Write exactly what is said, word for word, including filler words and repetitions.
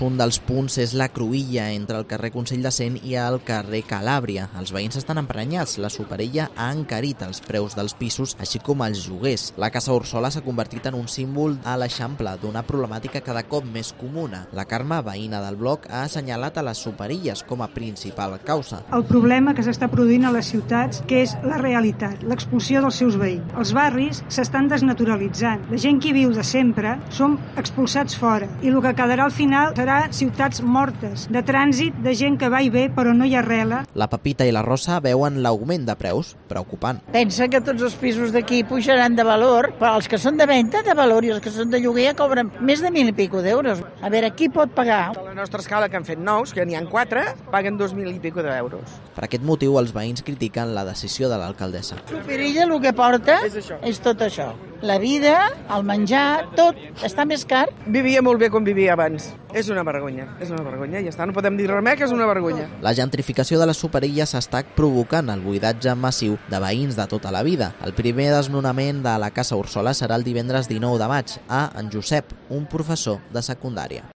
Un dels punts és la cruïlla entre el carrer Consell de Cent i el carrer Calàbria. Els veïns estan emprenyats. La superilla ha encarit els preus dels pisos, així com els lloguers. La Casa Úrsula s'ha convertit en un símbol a l'Eixample d'una problemàtica cada cop més comuna. La Carme, veïna del bloc, ha assenyalat a les superilles com a principal causa. El problema que s'està produint a les ciutats, que és la realitat, l'expulsió dels seus veïns. Els barris s'estan desnaturalitzant. La gent que hi viu de sempre som expulsats fora i el que quedarà al final serà ciutats mortes, de trànsit, de gent que va i ve però no hi arrela. La Pepita i la Rosa veuen l'augment de preus preocupant. Pensa que tots els pisos d'aquí pujaran de valor, però els que són de venda de valor i els que són de lloguer cobren més de mil i pico d'euros. A veure, qui pot pagar? A la nostra escala, que han fet nous, que n'hi ha quatre, paguen dos mil i pico d'euros. Per aquest motiu, els veïns critiquen la decisió de l'alcaldessa. Superilla el que porta és, això. és tot això. La vida, el menjar, tot està més car. Vivia molt bé com vivia abans. És una vergonya, és una vergonya, ja està, no podem dir res més que és una vergonya. La gentrificació de les superilles està provocant el buidatge massiu de veïns de tota la vida. El primer desnonament de la Casa Úrsula serà el divendres dinou de maig a en Josep, un professor de secundària.